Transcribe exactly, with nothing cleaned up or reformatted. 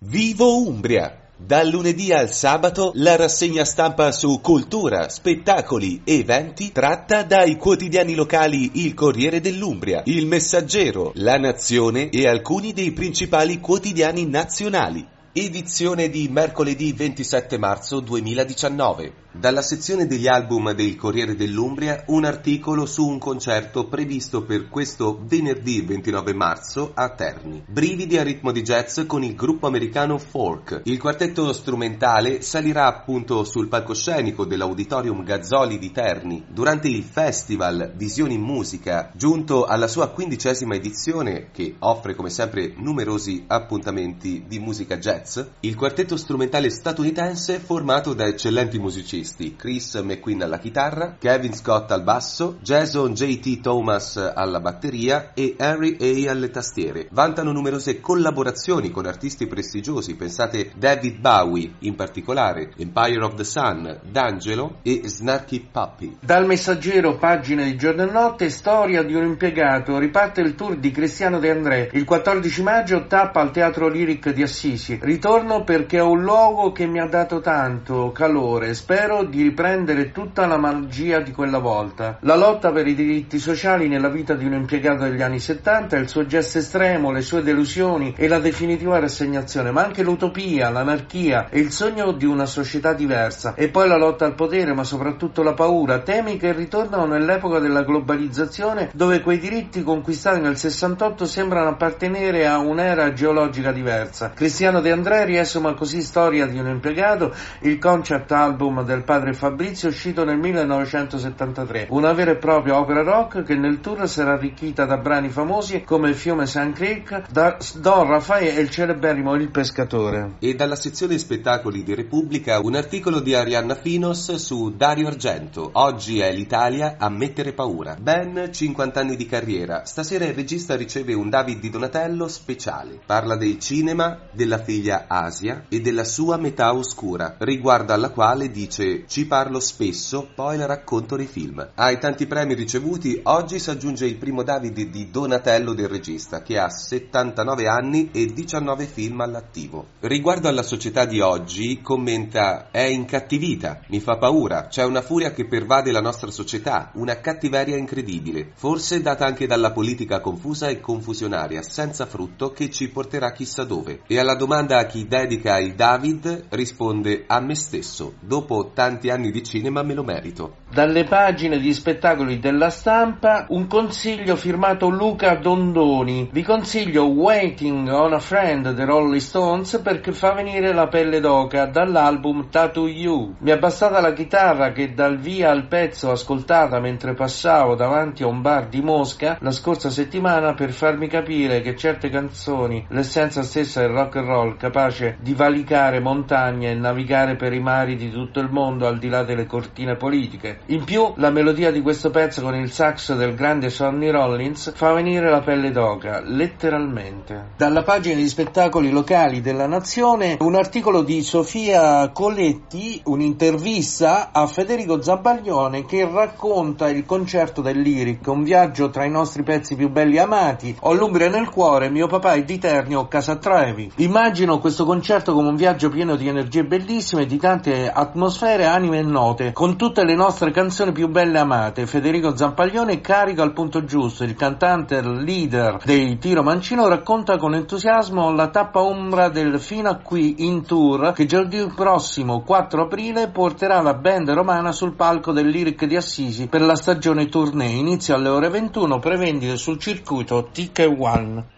Vivo Umbria! Dal lunedì al sabato la rassegna stampa su cultura, spettacoli, eventi tratta dai quotidiani locali Il Corriere dell'Umbria, Il Messaggero, La Nazione e alcuni dei principali quotidiani nazionali. Edizione di mercoledì ventisette marzo duemiladiciannove. Dalla sezione degli album del Corriere dell'Umbria un articolo su un concerto previsto per questo venerdì ventinove marzo a Terni. Brividi a ritmo di jazz con il gruppo americano Folk. Il quartetto strumentale salirà appunto sul palcoscenico dell'Auditorium Gazzoli di Terni durante il festival Visioni in Musica, giunto alla sua quindicesima edizione che offre come sempre numerosi appuntamenti di musica jazz. Il quartetto strumentale statunitense formato da eccellenti musicisti Chris McQueen alla chitarra, Kevin Scott al basso, Jason J T Thomas alla batteria e Henry A alle tastiere. Vantano numerose collaborazioni con artisti prestigiosi, pensate David Bowie in particolare, Empire of the Sun, D'Angelo e Snarky Puppy. Dal Messaggero, pagine di giorno e notte, storia di un impiegato, riparte il tour di Cristiano De André. Il quattordici maggio tappa al Teatro Lyric di Assisi. Ritorno perché è un luogo che mi ha dato tanto calore, spero di riprendere tutta la magia di quella volta. La lotta per i diritti sociali nella vita di un impiegato degli anni settanta, il suo gesto estremo, le sue delusioni e la definitiva rassegnazione, ma anche l'utopia, l'anarchia e il sogno di una società diversa. E poi la lotta al potere, ma soprattutto la paura, temi che ritornano nell'epoca della globalizzazione, dove quei diritti conquistati nel sessantotto sembrano appartenere a un'era geologica diversa. Cristiano De André riesuma così Storia di un impiegato, il concept album del padre Fabrizio, uscito nel millenovecentosettantatré, una vera e propria opera rock che nel tour sarà arricchita da brani famosi come Il fiume Sand Creek, da Don Raffaele e il celeberrimo Il pescatore. E dalla sezione spettacoli di Repubblica un articolo di Arianna Finos su Dario Argento. Oggi è l'Italia a mettere paura. Ben cinquanta anni di carriera. Stasera il regista riceve un David di Donatello speciale. Parla del cinema, della figlia Asia e della sua metà oscura, riguardo alla quale dice: ci parlo spesso, poi la racconto nei film. Ai tanti premi ricevuti, oggi si aggiunge il primo David di Donatello del regista, che ha settantanove anni e diciannove film all'attivo. Riguardo alla società di oggi, commenta: è incattivita, mi fa paura, c'è una furia che pervade la nostra società, una cattiveria incredibile, forse data anche dalla politica confusa e confusionaria, senza frutto, che ci porterà chissà dove. E alla domanda a chi dedica il David, risponde: a me stesso, dopo tanti anni di cinema me lo merito. Dalle pagine di spettacoli della Stampa un consiglio firmato Luca Dondoni. Vi consiglio Waiting on a Friend dei Rolling Stones perché fa venire la pelle d'oca, dall'album Tattoo You. Mi è bastata la chitarra che dal via al pezzo ascoltata mentre passavo davanti a un bar di Mosca la scorsa settimana per farmi capire che certe canzoni, l'essenza stessa del rock and roll, capace di valicare montagne e navigare per i mari di tutto il mondo al di là delle cortine politiche. In più, la melodia di questo pezzo con il sax del grande Sonny Rollins fa venire la pelle d'oca, letteralmente. Dalla pagina di spettacoli locali della Nazione, un articolo di Sofia Coletti, un'intervista a Federico Zambaglione che racconta il concerto del Lyric, un viaggio tra i nostri pezzi più belli e amati. Ho l'Umbria nel cuore, mio papà è di Terni, ho casa a Trevi. Immagino questo concerto come un viaggio pieno di energie bellissime, di tante atmosfere, anime e note, con tutte le nostre canzoni più belle e amate. Federico Zampaglione carica al punto giusto. Il cantante, il leader dei Tiro Mancino, racconta con entusiasmo la tappa umbra del Fino a qui in tour che giovedì prossimo quattro aprile porterà la band romana sul palco del Lyric di Assisi per la stagione tournée. Inizia alle ore ventuno, prevendite sul circuito Ticket One.